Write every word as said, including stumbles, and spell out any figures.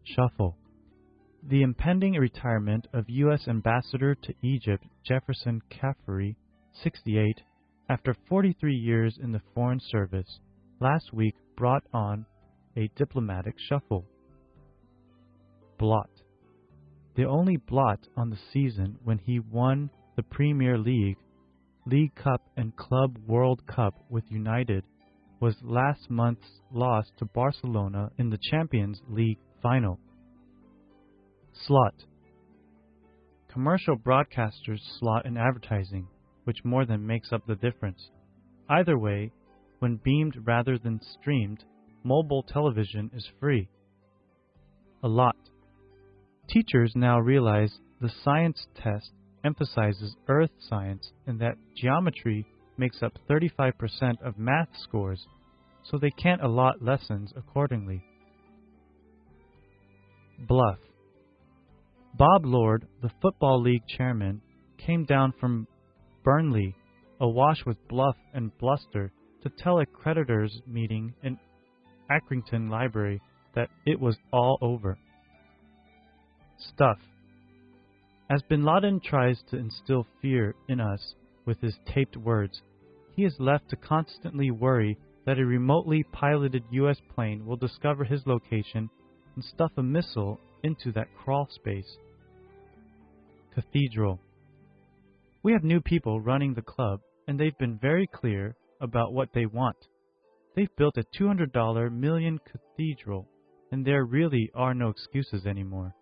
Shuffle. The impending retirement of U S Ambassador to Egypt Jefferson Caffery, sixty-eight, after forty-three years in the Foreign Service, last week brought on a diplomatic shuffle. Blot. The only blot on the season when he won the Premier League, League Cup and Club World Cup with United was last month's loss to Barcelona in the Champions League final. Slot. Commercial broadcasters slot in advertising, which more than makes up the difference. Either way, when beamed rather than streamed, mobile television is free. Allot. Teachers now realize the science test emphasizes earth science and that geometry makes up thirty-five percent of math scores, so they can't allot lessons accordingly. Bluff. Bob Lord, the Football League chairman, came down from Burnley, awash with bluff and bluster, to tell a creditors' meeting in Accrington Library that it was all over. Stuff. As Bin Laden tries to instill fear in us with his taped words, he is left to constantly worry that a remotely piloted U S plane will discover his location and stuff a missile into that crawl space. Cathedral. We have new people running the club, and they've been very clear about what they want. They've built a two hundred dollar million cathedral, and there really are no excuses anymore.